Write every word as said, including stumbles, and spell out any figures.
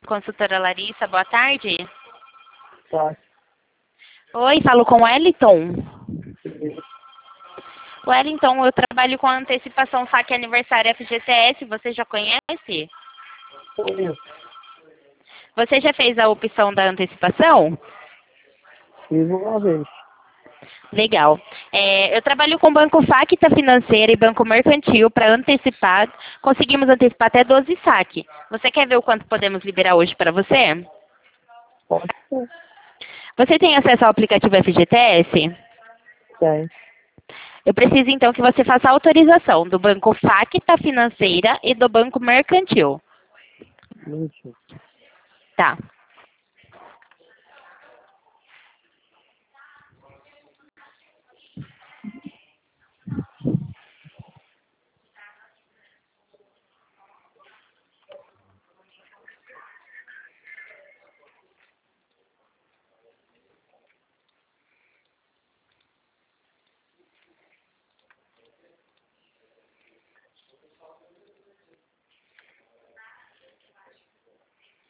consultora Larissa, boa tarde. Tá. Oi, falo com o Wellington. Wellington, eu trabalho com a antecipação saque aniversário F G T S, você já conhece? Conheço. Você já fez a opção da antecipação? Fiz uma vez. Legal. É, eu trabalho com Banco Facta Financeira e Banco Mercantil para antecipar. Conseguimos antecipar até doze saque. Você quer ver o quanto podemos liberar hoje para você? Pode ser. Você tem acesso ao aplicativo F G T S? Tem. Eu preciso então que você faça a autorização do Banco Facta Financeira e do Banco Mercantil. Mentira. Tá.